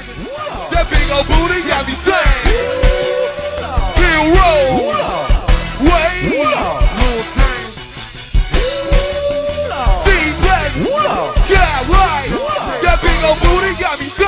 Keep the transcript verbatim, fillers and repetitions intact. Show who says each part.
Speaker 1: That big old booty got me saying, Hill Road, Wade, C Black, yeah right. That big old booty got me saying.